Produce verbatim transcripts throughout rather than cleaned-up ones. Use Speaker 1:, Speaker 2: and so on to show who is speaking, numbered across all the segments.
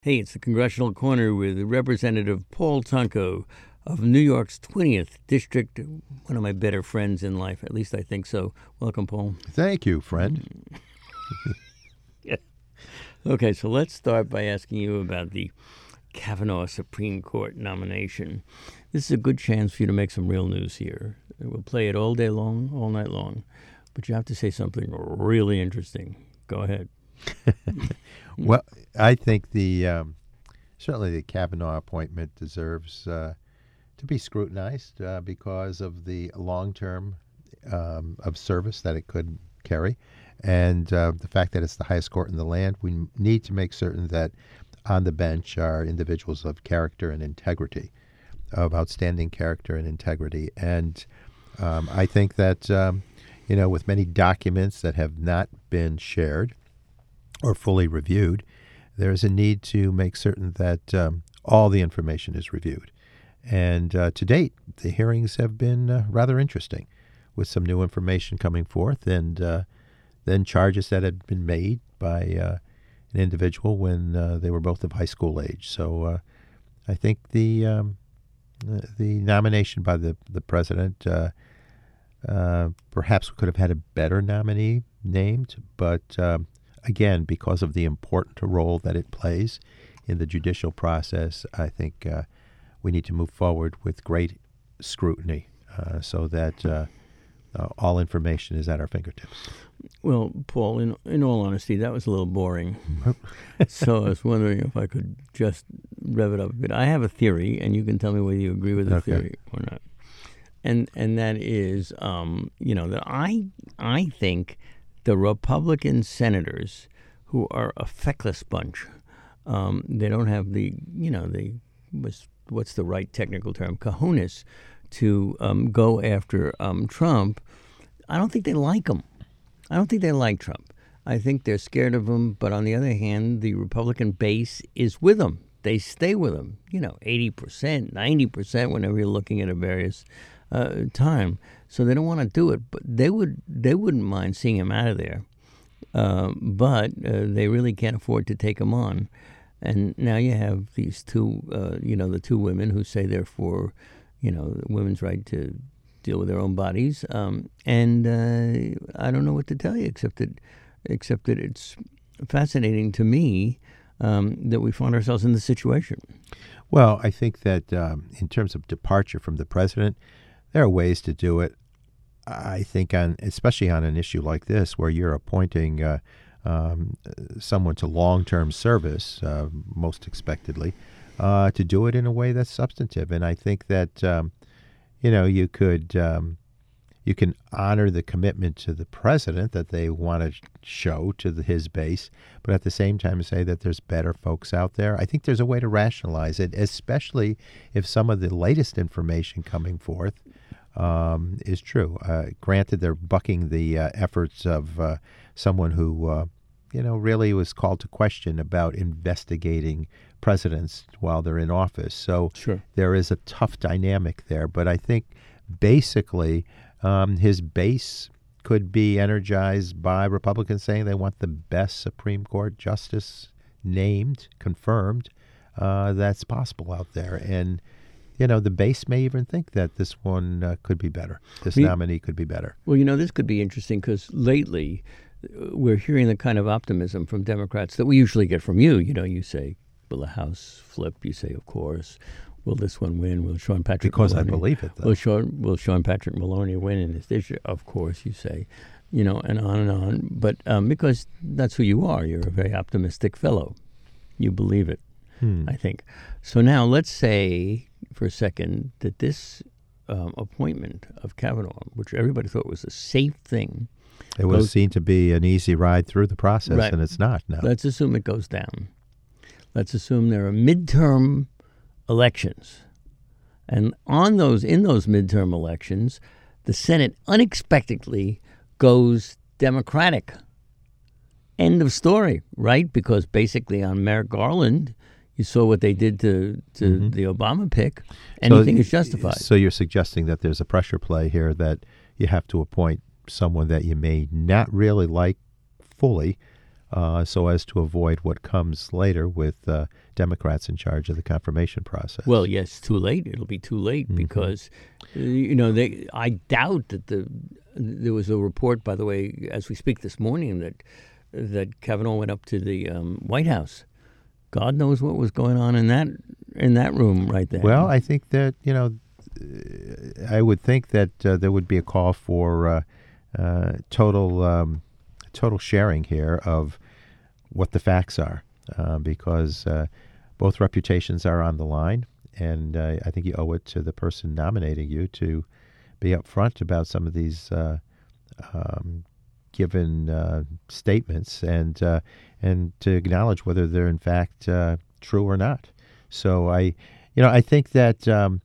Speaker 1: Hey, it's the Congressional Corner with Representative Paul Tonko of New York's twentieth District, one of my better friends in life. At least I think so. Welcome, Paul.
Speaker 2: Thank you, friend.
Speaker 1: Yeah. Okay, so let's start by asking you about the Kavanaugh Supreme Court nomination. This is a good chance for you to make some real news here. We'll play it all day long, all night long. But you have to say something really interesting. Go ahead.
Speaker 2: Well, I think the um, certainly the Kavanaugh appointment deserves uh, to be scrutinized uh, because of the long term um, of service that it could carry, and uh, the fact that it's the highest court in the land. We need to make certain that on the bench are individuals of character and integrity, of outstanding character and integrity, and um, I think that um, you know, with many documents that have not been shared or fully reviewed, there is a need to make certain that um, all the information is reviewed. And uh, to date, the hearings have been uh, rather interesting, with some new information coming forth, and uh, then charges that had been made by uh, an individual when uh, they were both of high school age. So uh, I think the um, the nomination by the, the president, uh, uh, perhaps we could have had a better nominee named, but um, again, because of the important role that it plays in the judicial process, I think uh, we need to move forward with great scrutiny uh, so that uh, uh, all information is at our fingertips.
Speaker 1: Well, Paul, in in all honesty, that was a little boring. So I was wondering if I could just rev it up a bit. I have a theory, and you can tell me whether you agree with the
Speaker 2: Okay.
Speaker 1: theory or not. And and that is, um, you know, that I I think the Republican senators, who are a feckless bunch, um, they don't have the, you know, the what's, what's the right technical term, cojones, to um, go after um, Trump. I don't think they like him. I don't think they like Trump. I think they're scared of him. But on the other hand, the Republican base is with him. They stay with him, you know, eighty percent, ninety percent whenever you're looking at a various uh, time. So they don't want to do it, but they would they wouldn't mind seeing him out of there. Uh, but uh, they really can't afford to take him on. And now you have these two, uh, you know, the two women who say they're for, you know, women's right to deal with their own bodies. Um, and uh, I don't know what to tell you, except that, except that it's fascinating to me um, that we find ourselves in this situation.
Speaker 2: Well, I think that um, in terms of departure from the president, there are ways to do it. I think, on especially on an issue like this, where you're appointing uh, um, someone to long-term service, uh, most expectedly, uh, to do it in a way that's substantive. And I think that um, you know you could um, you can honor the commitment to the president that they want to show to the, his base, but at the same time say that there's better folks out there. I think there's a way to rationalize it, especially if some of the latest information coming forth Um, is true. Uh, granted, they're bucking the uh, efforts of uh, someone who, uh, you know, really was called to question about investigating presidents while they're in office. So
Speaker 1: Sure.
Speaker 2: there is a tough dynamic there. But I think basically um, his base could be energized by Republicans saying they want the best Supreme Court justice named, confirmed, uh, that's possible out there. And you know, the base may even think that this one uh, could be better. This
Speaker 1: We-
Speaker 2: nominee could be better.
Speaker 1: Well, you know, this could be interesting because lately uh, we're hearing the kind of optimism from Democrats that we usually get from you. You know, you say, will the House flip? You say, of course. Will this one win? Will Sean Patrick
Speaker 2: Because I
Speaker 1: Maloney,
Speaker 2: believe it, though.
Speaker 1: Will Sean, will Sean Patrick Maloney win in this district? Of course, you say. You know, and on and on. But um, because that's who you are. You're a very optimistic fellow. You believe it,
Speaker 2: Hmm.
Speaker 1: I think. So now let's say for a second that this um, appointment of Kavanaugh, which everybody thought was a safe thing,
Speaker 2: It was
Speaker 1: goes-
Speaker 2: seen to be an easy ride through the process,
Speaker 1: Right.
Speaker 2: and it's not now.
Speaker 1: let's assume it goes down. Let's assume there are midterm elections. And on those, in those midterm elections, the Senate unexpectedly goes Democratic. End of story, right? Because basically on Merrick Garland, you saw what they did to, to
Speaker 2: Mm-hmm.
Speaker 1: the Obama pick. Anything is justified.
Speaker 2: So you're suggesting that there's a pressure play here, that you have to appoint someone that you may not really like fully, uh, so as to avoid what comes later with uh, Democrats in charge of the confirmation process.
Speaker 1: Well, yes, too late. It'll be too late
Speaker 2: Mhm.
Speaker 1: because, uh, you know, they. I doubt that the there was a report, by the way, as we speak this morning, that that Kavanaugh went up to the um, White House. God knows what was going on in that in that room right there.
Speaker 2: Well, I think that, you know, uh, I would think that uh, there would be a call for uh, uh, total um, total sharing here of what the facts are, uh, because uh, both reputations are on the line, and uh, I think you owe it to the person nominating you to be upfront about some of these uh, um, given uh, statements, and uh, and to acknowledge whether they're in fact uh, true or not. So I, you know, I think that um,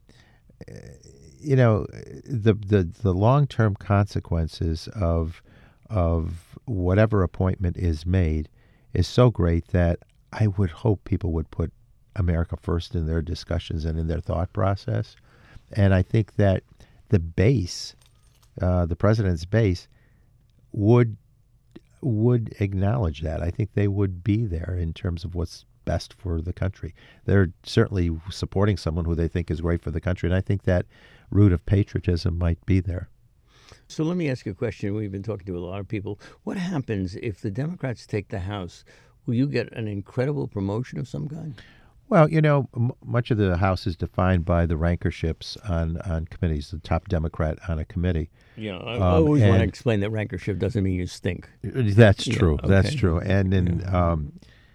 Speaker 2: you know the the the long term consequences of of whatever appointment is made is so great that I would hope people would put America first in their discussions and in their thought process. And I think that the base, uh, the president's base, would would acknowledge that. I think they would be there in terms of what's best for the country. They're certainly supporting someone who they think is great for the country, and I think that root of patriotism might be there.
Speaker 1: So let me ask you a question. We've been talking to a lot of people. What happens if the Democrats take the House? Will you get an incredible promotion of some kind?
Speaker 2: Well, you know, m- much of the House is defined by the rankerships on, on committees, the top Democrat on a committee.
Speaker 1: You know, I
Speaker 2: Um,
Speaker 1: always want to
Speaker 2: and-
Speaker 1: explain that rankership doesn't mean you stink.
Speaker 2: That's
Speaker 1: Yeah,
Speaker 2: true. That's
Speaker 1: okay.
Speaker 2: true. And in um,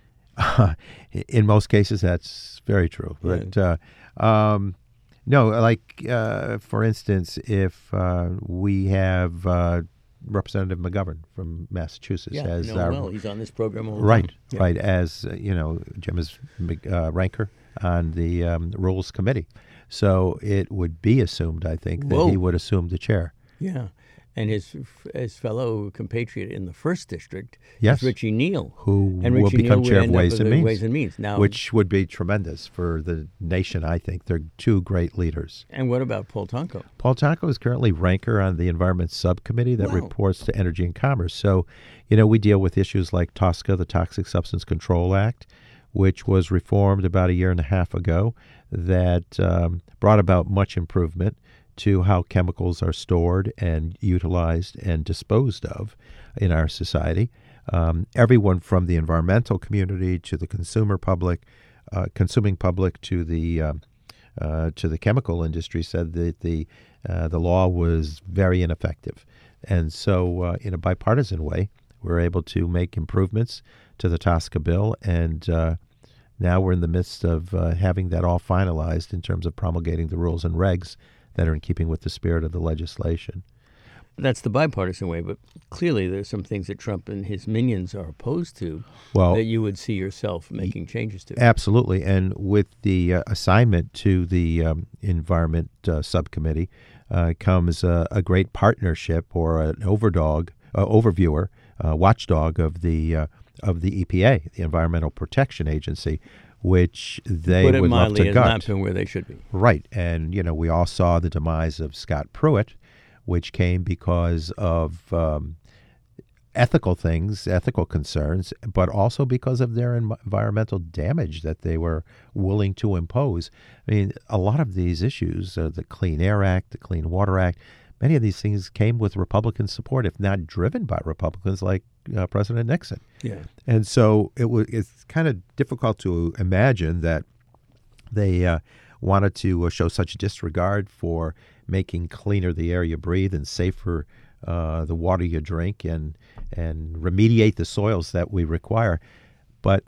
Speaker 2: in most cases, that's very true. But uh, um, no, like uh, for instance, if uh, we have uh, Representative McGovern from Massachusetts
Speaker 1: Yeah,
Speaker 2: as
Speaker 1: no,
Speaker 2: our
Speaker 1: well, he's on this program all the
Speaker 2: right,
Speaker 1: time. Yeah.
Speaker 2: right, as uh, you know, Jim is uh, ranker on the um, Rules Committee, so it would be assumed, I think, that
Speaker 1: Whoa.
Speaker 2: he would assume the chair.
Speaker 1: Yeah, and his his fellow compatriot in the first district
Speaker 2: Yes.
Speaker 1: is Richie Neal,
Speaker 2: Who
Speaker 1: and
Speaker 2: will
Speaker 1: Richie
Speaker 2: become
Speaker 1: Neal
Speaker 2: chair
Speaker 1: would
Speaker 2: of
Speaker 1: end up
Speaker 2: Ways
Speaker 1: with
Speaker 2: and
Speaker 1: the
Speaker 2: Means,
Speaker 1: Ways and Means now.
Speaker 2: which would be tremendous for the nation, I think. They're two great leaders.
Speaker 1: And what about Paul Tonko?
Speaker 2: Paul Tonko is currently ranker on the Environment Subcommittee that
Speaker 1: Wow.
Speaker 2: reports to Energy and Commerce. So, you know, we deal with issues like TSCA, the Toxic Substance Control Act, which was reformed about a year and a half ago, that um, brought about much improvement to how chemicals are stored and utilized and disposed of in our society. Um, everyone from the environmental community to the consumer public, uh, consuming public to the um, uh, to the chemical industry said that the uh, the law was very ineffective, and so uh, in a bipartisan way, we were able to make improvements to the TSCA bill, and uh, now we're in the midst of uh, having that all finalized in terms of promulgating the rules and regs that are in keeping with the spirit of the legislation.
Speaker 1: That's the bipartisan way, but clearly there's some things that Trump and his minions are opposed to
Speaker 2: Well,
Speaker 1: that you would see yourself making changes to.
Speaker 2: absolutely. And with the uh, assignment to the um, Environment uh, Subcommittee uh, comes uh, a great partnership or an overdog, uh, overviewer, uh, watchdog of the uh, of the E P A, the Environmental Protection Agency, which they
Speaker 1: Put it
Speaker 2: would love
Speaker 1: mildly,
Speaker 2: to
Speaker 1: has
Speaker 2: gut.
Speaker 1: not been where they should be.
Speaker 2: Right. And, you know, we all saw the demise of Scott Pruitt, which came because of um, ethical things, ethical concerns, but also because of their en- environmental damage that they were willing to impose. I mean, a lot of these issues, uh, the Clean Air Act, the Clean Water Act, many of these things came with Republican support, if not driven by Republicans like uh, President Nixon.
Speaker 1: Yeah.
Speaker 2: And so it was. It's kind of difficult to imagine that they uh, wanted to uh, show such disregard for making cleaner the air you breathe and safer uh, the water you drink, and and remediate the soils that we require. But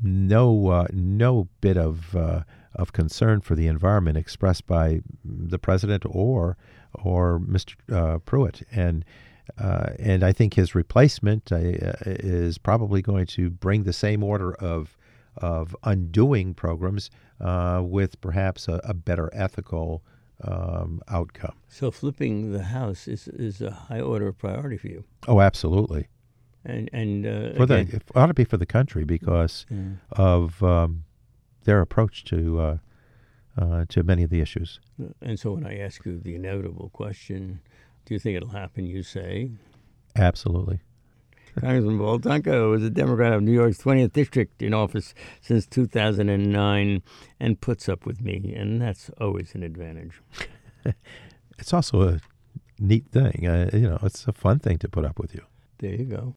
Speaker 2: no uh, no bit of uh, of concern for the environment expressed by the president or or Mister Uh, Pruitt. And uh, and I think his replacement uh, is probably going to bring the same order of of undoing programs uh, with perhaps a, a better ethical um, outcome.
Speaker 1: So flipping the House is is a high order of priority for you.
Speaker 2: Oh, absolutely.
Speaker 1: And and uh,
Speaker 2: For
Speaker 1: again,
Speaker 2: the it ought to be for the country because
Speaker 1: yeah.
Speaker 2: of um, their approach to uh, uh, to many of the issues.
Speaker 1: And so when I ask you the inevitable question, do you think it'll happen? You say,
Speaker 2: Absolutely.
Speaker 1: Congressman Paul Tonko was a Democrat of New York's twentieth District in office since two thousand nine and puts up with me, and that's always an advantage.
Speaker 2: It's also a neat thing. Uh, you know, it's a fun thing to put up with you.
Speaker 1: There you go.